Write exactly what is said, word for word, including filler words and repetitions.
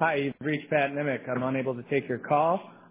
Hi, you've reached Pat Nimick. I'm unable to take your call.